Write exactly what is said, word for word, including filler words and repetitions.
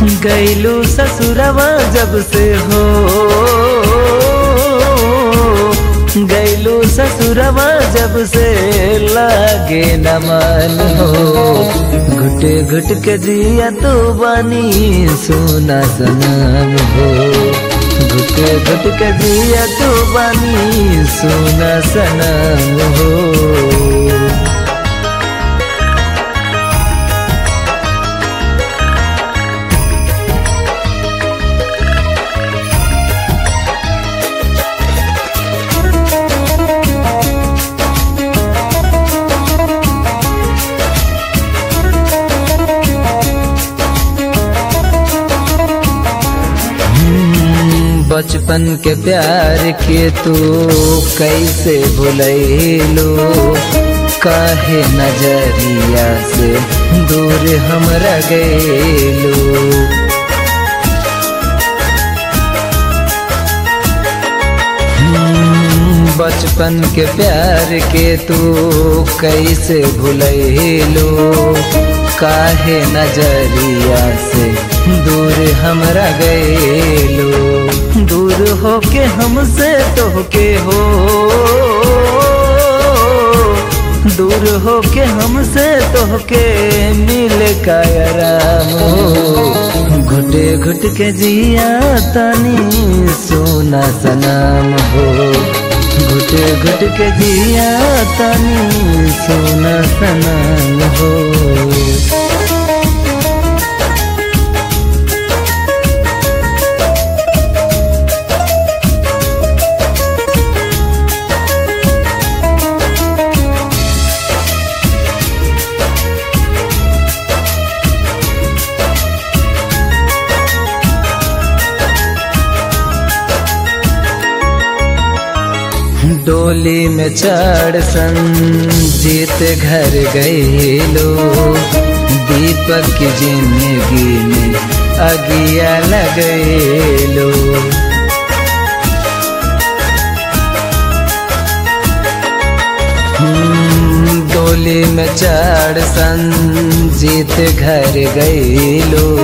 गैलू ससुरवा जब से हो, गैलू ससुरवा जब से लागे न मन हो। घुटे घुट के जिया तो बानी सोना सनम हो, घुटे घुट के जिया तो बानी सोना सनम हो। बचपन के प्यार के तू कैसे भुलैलो, काहे नजरिया से दूर हमरा गैलो। बचपन के प्यार के तू कैसे भुलैलो, काहे नजरिया से दूर हमरा गैलो। दूर हो के हमसे तो के हो, दूर हो के हमसे तो के मिल का आराम हो। घुटे घुट के जिया तनी सोना सनम हो, घुटे घुट के जिया तनी सोना सनम हो। डोली में चढ़ संजीत घर गईलो, दीपक की जिंदगी में अगिया लगैलो। डोली में चढ़ संजीत घर गईलो।